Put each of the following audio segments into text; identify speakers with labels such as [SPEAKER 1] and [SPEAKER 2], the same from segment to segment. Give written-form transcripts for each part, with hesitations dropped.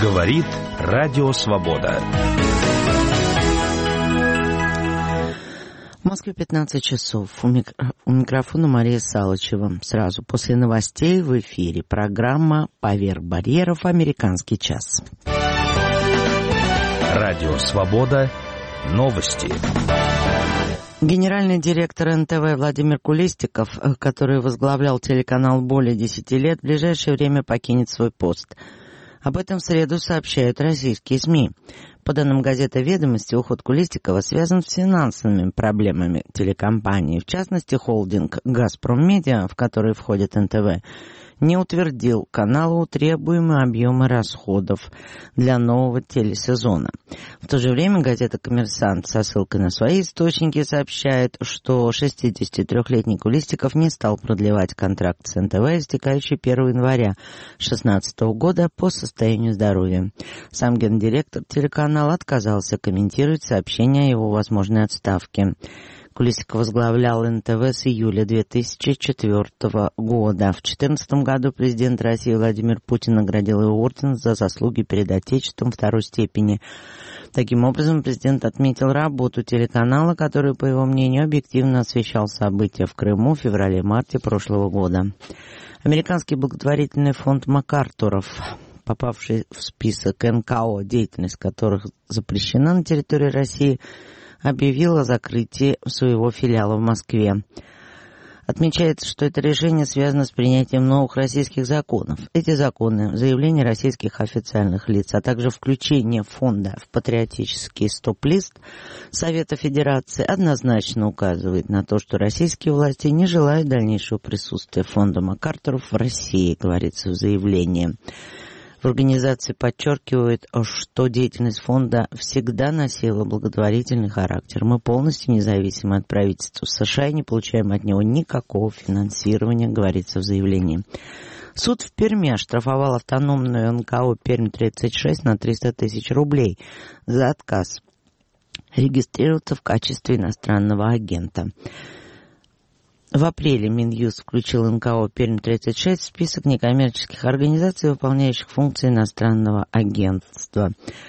[SPEAKER 1] Говорит Радио Свобода.
[SPEAKER 2] В Москве 15 часов. У микрофона Мария Салычева. Сразу после новостей в эфире программа «Поверх барьеров. Американский час».
[SPEAKER 1] Радио Свобода. Новости.
[SPEAKER 2] Генеральный директор НТВ Владимир Кулистиков, который возглавлял телеканал более 10 лет, в ближайшее время покинет свой пост. Об этом в среду сообщают российские СМИ. По данным газеты «Ведомости», уход Кулистикова связан с финансовыми проблемами телекомпании. В частности, холдинг «Газпром Медиа», в который входит НТВ, не утвердил каналу требуемые объемы расходов для нового телесезона. В то же время газета «Коммерсант» со ссылкой на свои источники сообщает, что 63-летний Кулистиков не стал продлевать контракт с НТВ, истекающий 1 января 2016 года по состоянию здоровья. Сам гендиректор телеканала отказался комментировать сообщение о его возможной отставке. Кулистиков возглавлял НТВ с июля 2004 года. В 2014 году президент России Владимир Путин наградил его орденом за заслуги перед Отечеством второй степени. Таким образом, президент отметил работу телеканала, который, по его мнению, объективно освещал события в Крыму в феврале-марте прошлого года. Американский благотворительный фонд МакАртуров, попавший в список НКО, деятельность которых запрещена на территории России, объявил о закрытии своего филиала в Москве. Отмечается, что это решение связано с принятием новых российских законов. Эти законы, заявления российских официальных лиц, а также включение фонда в патриотический стоп-лист Совета Федерации однозначно указывает на то, что российские власти не желают дальнейшего присутствия фонда МакАртуров в России, говорится в заявлении. В организации подчеркивают, что деятельность фонда всегда носила благотворительный характер. Мы полностью независимы от правительства США и не получаем от него никакого финансирования, говорится в заявлении. Суд в Перми оштрафовал автономную НКО «Пермь-36» на 300 тысяч рублей за отказ регистрироваться в качестве иностранного агента. В апреле Минюст включил НКО «Пермь-36» в список некоммерческих организаций, выполняющих функции иностранного агентства.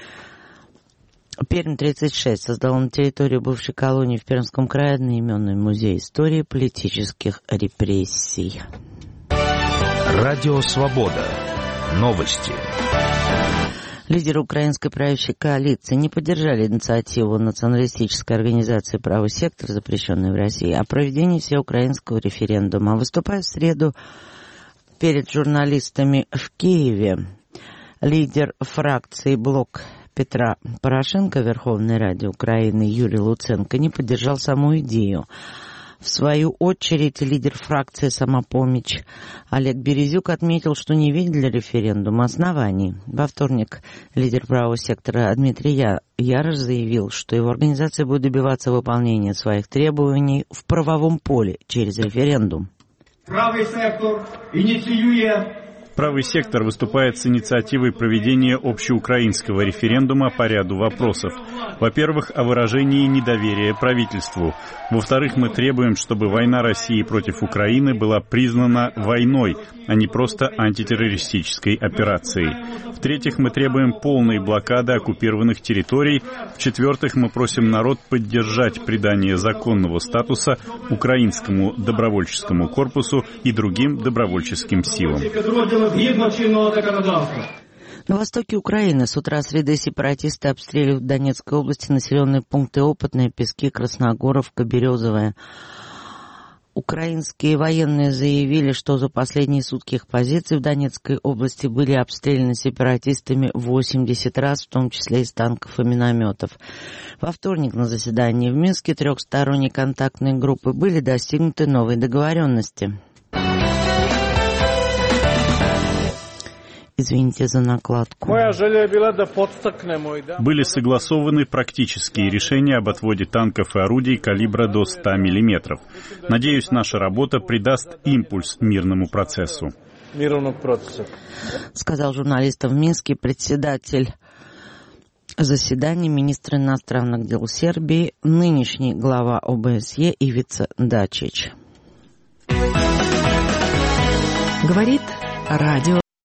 [SPEAKER 2] «Пермь-36» создал на территории бывшей колонии в Пермском крае одноименный музей истории политических репрессий.
[SPEAKER 1] Радио Свобода. Новости.
[SPEAKER 2] Лидеры украинской правящей коалиции не поддержали инициативу националистической организации «Правый сектор», запрещенной в России, о проведении всеукраинского референдума. Выступая в среду перед журналистами в Киеве, лидер фракции «Блок Петра Порошенко» Верховной Раде Украины Юрий Луценко не поддержал саму идею. В свою очередь, лидер фракции «Самопомощь» Олег Березюк отметил, что не видит для референдума оснований. Во вторник лидер правого сектора Дмитрий Ярош заявил, что его организация будет добиваться выполнения своих требований в правовом поле через референдум.
[SPEAKER 3] Правый сектор инициирует.
[SPEAKER 4] Правый сектор выступает с инициативой проведения общеукраинского референдума по ряду вопросов. Во-первых, о выражении недоверия правительству. Во-вторых, мы требуем, чтобы война России против Украины была признана войной, а не просто антитеррористической операцией. В-третьих, мы требуем полной блокады оккупированных территорий. В-четвертых, мы просим народ поддержать придание законного статуса украинскому добровольческому корпусу и другим добровольческим силам.
[SPEAKER 2] На востоке Украины с утра среды сепаратисты обстреливают в Донецкой области населенные пункты Опытные, Пески, Красногоровка, Березовая. Украинские военные заявили, что за последние сутки их позиции в Донецкой области были обстреляны сепаратистами 80 раз, в том числе из танков и минометов. Во вторник на заседании в Минске трехсторонней контактной группы были достигнуты новые договоренности. Извините за накладку.
[SPEAKER 4] Были согласованы практические решения об отводе танков и орудий калибра до 100 мм. Надеюсь, наша работа придаст импульс мирному процессу.
[SPEAKER 2] Сказал журналистам в Минске председатель заседания министр иностранных дел Сербии, нынешний глава ОБСЕ Ивица Дачич.
[SPEAKER 5] Говорит Радио